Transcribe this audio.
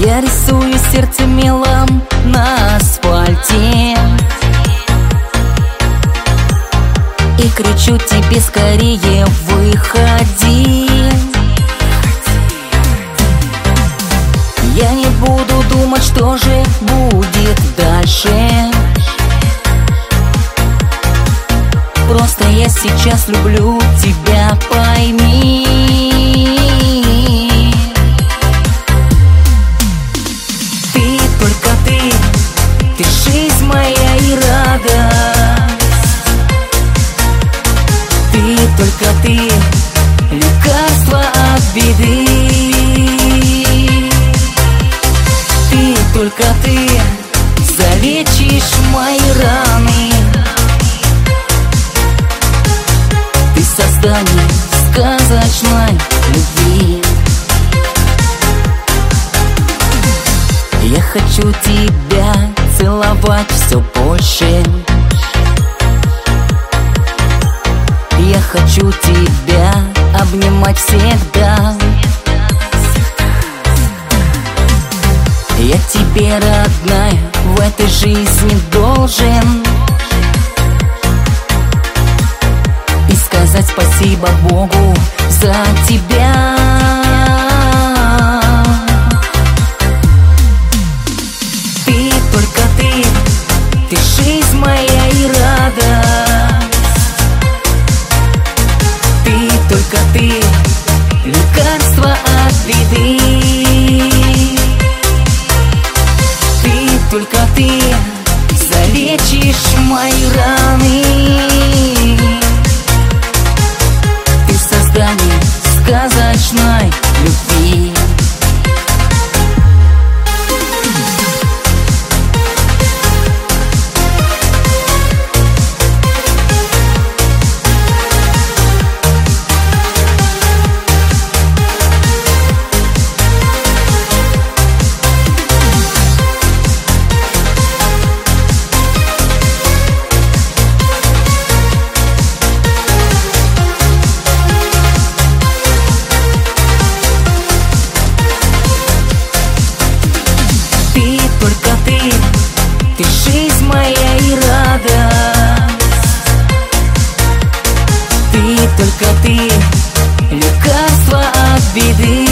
Я рисую сердце мелом на асфальте и кричу тебе: скорее выходи. Я не буду думать, что же будет дальше. Просто я сейчас люблю тебя, пойми. Ты, только ты жизнь моя и радость. Ты, только ты, лекарство от беды. Ты, только ты, залечишь мои раны. Ты создание сказочной любви. Я хочу тебя целовать все больше. Я хочу тебя обнимать всегда. Я тебе, родная, в этой жизни должен и сказать спасибо Богу за тебя. Ты, только ты жизнь моя и радость. Ты, только ты, лекарство от беды. Ты, только ты, залечишь мои раны. Ты создание сказочной любви. Ты жизнь моя и радость. Ты, только ты, лекарство от беды.